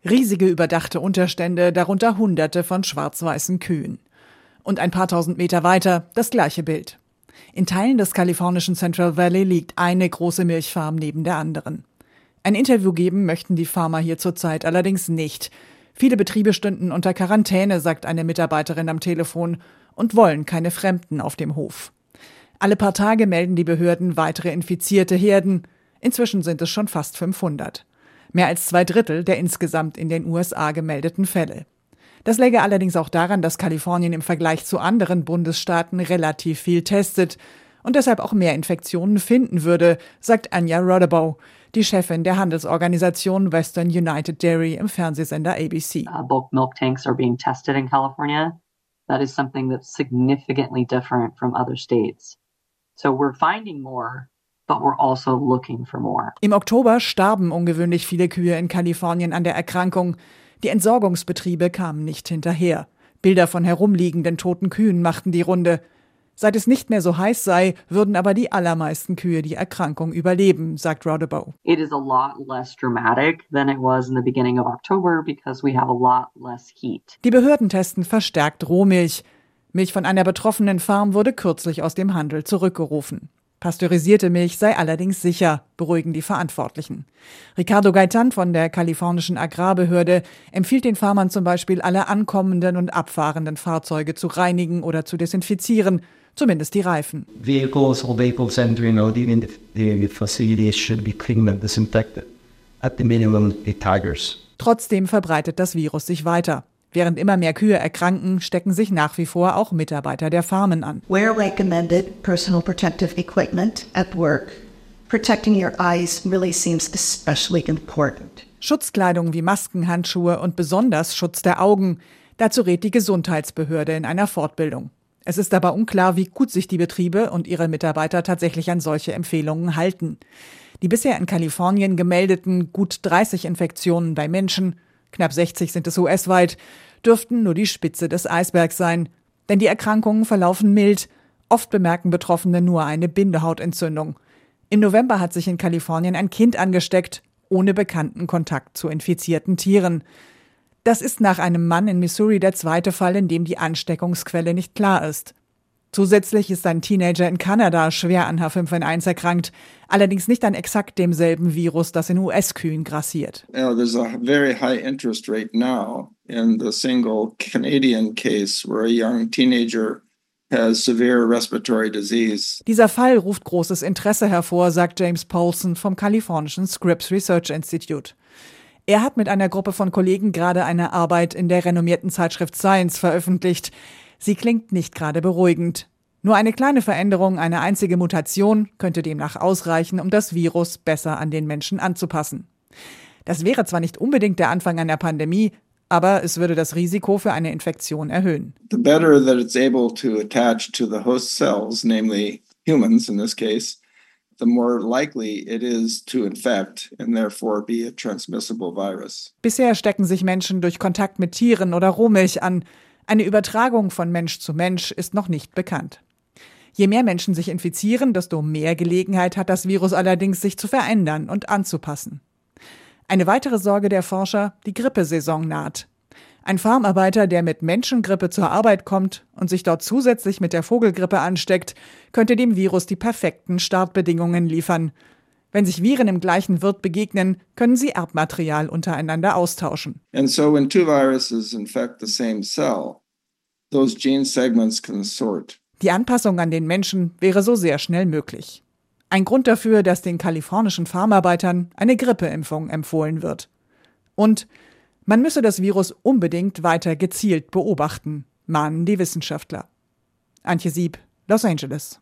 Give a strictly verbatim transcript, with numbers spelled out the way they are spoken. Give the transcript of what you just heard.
Riesige überdachte Unterstände, darunter Hunderte von schwarz-weißen Kühen. Und ein paar tausend Meter weiter das gleiche Bild. In Teilen des kalifornischen Central Valley liegt eine große Milchfarm neben der anderen. Ein Interview geben möchten die Farmer hier zurzeit allerdings nicht. Viele Betriebe stünden unter Quarantäne, sagt eine Mitarbeiterin am Telefon, und wollen keine Fremden auf dem Hof. Alle paar Tage melden die Behörden weitere infizierte Herden. Inzwischen sind es schon fast fünfhundert. Mehr als zwei Drittel der insgesamt in den U S A gemeldeten Fälle. Das läge allerdings auch daran, dass Kalifornien im Vergleich zu anderen Bundesstaaten relativ viel testet und deshalb auch mehr Infektionen finden würde, sagt Anya Rodabow, die Chefin der Handelsorganisation Western United Dairy im Fernsehsender A B C. Uh, bulk milk tanks are being tested in California. That is something that's significantly different from other states. So we're finding more, but we're also looking for more. Im Oktober starben ungewöhnlich viele Kühe in Kalifornien an der Erkrankung. Die Entsorgungsbetriebe kamen nicht hinterher. Bilder von herumliegenden toten Kühen machten die Runde. Seit es nicht mehr so heiß sei, würden aber die allermeisten Kühe die Erkrankung überleben, sagt Rodabow. It is a lot less dramatic than it was in the beginning of October because we have a lot less heat. Die Behörden testen verstärkt Rohmilch. Milch von einer betroffenen Farm wurde kürzlich aus dem Handel zurückgerufen. Pasteurisierte Milch sei allerdings sicher, beruhigen die Verantwortlichen. Ricardo Gaitan von der kalifornischen Agrarbehörde empfiehlt den Farmern zum Beispiel, alle ankommenden und abfahrenden Fahrzeuge zu reinigen oder zu desinfizieren, zumindest die Reifen. Vehicles or vehicles entering or leaving the, the facilities should be cleaned and disinfected. At the minimum, the tigers. Trotzdem verbreitet das Virus sich weiter. Während immer mehr Kühe erkranken, stecken sich nach wie vor auch Mitarbeiter der Farmen an. Wear recommended personal protective equipment at work. Protecting your eyes really seems especially important. Schutzkleidung wie Masken, Handschuhe und besonders Schutz der Augen. Dazu rät die Gesundheitsbehörde in einer Fortbildung. Es ist aber unklar, wie gut sich die Betriebe und ihre Mitarbeiter tatsächlich an solche Empfehlungen halten. Die bisher in Kalifornien gemeldeten gut dreißig Infektionen bei Menschen, knapp sechzig sind es U S-weit, dürften nur die Spitze des Eisbergs sein. Denn die Erkrankungen verlaufen mild. Oft bemerken Betroffene nur eine Bindehautentzündung. Im November hat sich in Kalifornien ein Kind angesteckt, ohne bekannten Kontakt zu infizierten Tieren. Das ist nach einem Mann in Missouri der zweite Fall, in dem die Ansteckungsquelle nicht klar ist. Zusätzlich ist ein Teenager in Kanada schwer an H fünf N eins erkrankt, allerdings nicht an exakt demselben Virus, das in U S-Kühen grassiert. Uh, there's a very high interest rate now in the single Canadian case where a young teenager has severe respiratory disease. Dieser Fall ruft großes Interesse hervor, sagt James Paulson vom kalifornischen Scripps Research Institute. Er hat mit einer Gruppe von Kollegen gerade eine Arbeit in der renommierten Zeitschrift Science veröffentlicht. Sie klingt nicht gerade beruhigend. Nur eine kleine Veränderung, eine einzige Mutation könnte demnach ausreichen, um das Virus besser an den Menschen anzupassen. Das wäre zwar nicht unbedingt der Anfang einer Pandemie, aber es würde das Risiko für eine Infektion erhöhen. The better that it's able to attach to the host cells, namely humans in this case, the more likely it is to infect and therefore be a transmissible virus. Bisher stecken sich Menschen durch Kontakt mit Tieren oder Rohmilch an. Eine Übertragung von Mensch zu Mensch ist noch nicht bekannt. Je mehr Menschen sich infizieren, desto mehr Gelegenheit hat das Virus allerdings, sich zu verändern und anzupassen. Eine weitere Sorge der Forscher: die Grippesaison naht. Ein Farmarbeiter, der mit Menschengrippe zur Arbeit kommt und sich dort zusätzlich mit der Vogelgrippe ansteckt, könnte dem Virus die perfekten Startbedingungen liefern. Wenn sich Viren im gleichen Wirt begegnen, können sie Erbmaterial untereinander austauschen. And so when two viruses infect the same cell, those gene segments can sort. Die Anpassung an den Menschen wäre so sehr schnell möglich. Ein Grund dafür, dass den kalifornischen Farmarbeitern eine Grippeimpfung empfohlen wird. Und man müsse das Virus unbedingt weiter gezielt beobachten, mahnen die Wissenschaftler. Antje Sieb, Los Angeles.